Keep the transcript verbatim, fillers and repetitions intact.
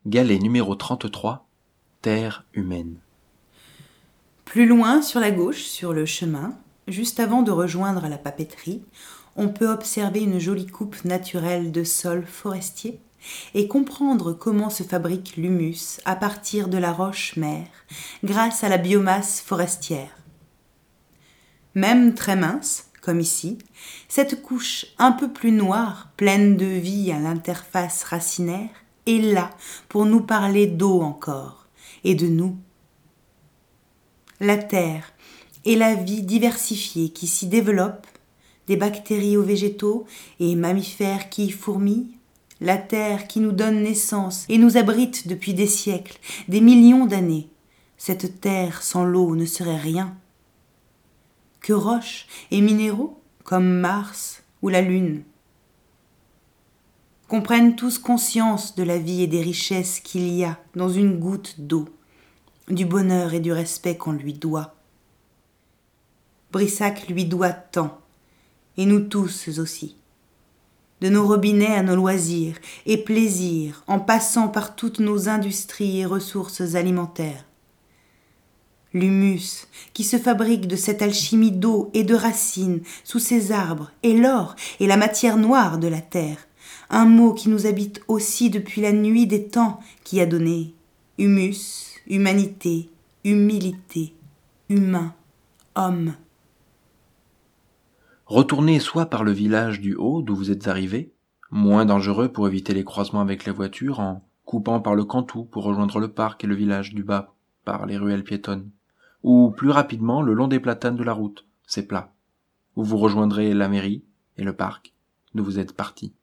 Galet numéro trente-trois, Terre humaine. Plus loin, sur la gauche, sur le chemin, juste avant de rejoindre la papeterie, on peut observer une jolie coupe naturelle de sol forestier et comprendre comment se fabrique l'humus à partir de la roche-mère grâce à la biomasse forestière. Même très mince, comme ici, cette couche un peu plus noire, pleine de vie à l'interface racinaire, est là pour nous parler d'eau encore et de nous. La terre et la vie diversifiée qui s'y développe, des bactéries aux végétaux et mammifères qui y fourmillent, la terre qui nous donne naissance et nous abrite depuis des siècles, des millions d'années. Cette terre sans l'eau ne serait rien. Que roches et minéraux, comme Mars ou la Lune, qu'on prenne tous conscience de la vie et des richesses qu'il y a dans une goutte d'eau, du bonheur et du respect qu'on lui doit. Brissac lui doit tant, et nous tous aussi. De nos robinets à nos loisirs et plaisirs, en passant par toutes nos industries et ressources alimentaires. L'humus qui se fabrique de cette alchimie d'eau et de racines sous ces arbres, et l'or et la matière noire de la terre, un mot qui nous habite aussi depuis la nuit des temps, qui a donné humus, humanité, humilité, humain, homme. Retournez soit par le village du haut d'où vous êtes arrivé, moins dangereux pour éviter les croisements avec les voitures en coupant par le Cantou pour rejoindre le parc et le village du bas par les ruelles piétonnes, ou plus rapidement le long des platanes de la route, c'est plat, où vous rejoindrez la mairie et le parc d'où vous êtes parti.